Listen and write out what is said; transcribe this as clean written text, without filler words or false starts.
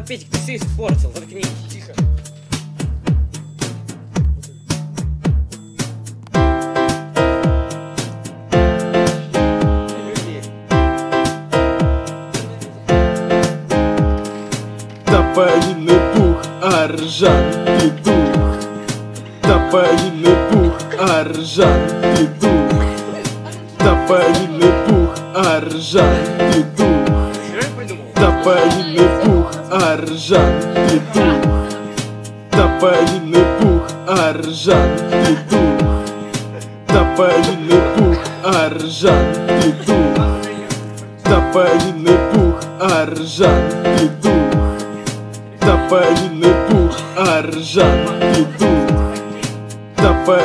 Петик, ты все испортил, заткнись. Тихо. Тополиный пух, Аржан петух. Тополиный пух, Аржан петух. Тополиный пух, Аржан петух. Серьезно придумал? Тополиный пух, Аржан петух. Тополиный пух, Аржан петух. Тополиный пух, Аржан петух. Тополиный пух, Аржан петух. Тополиный пух, Аржан петух.